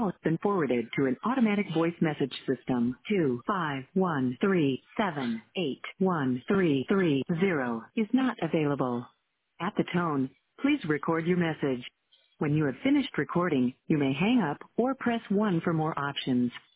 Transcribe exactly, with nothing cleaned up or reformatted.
call has been forwarded to an automatic voice message system. Two five one three seven eight one three three zero is not available. At the tone, please record your message. When you have finished recording, you may hang up or press one for more options.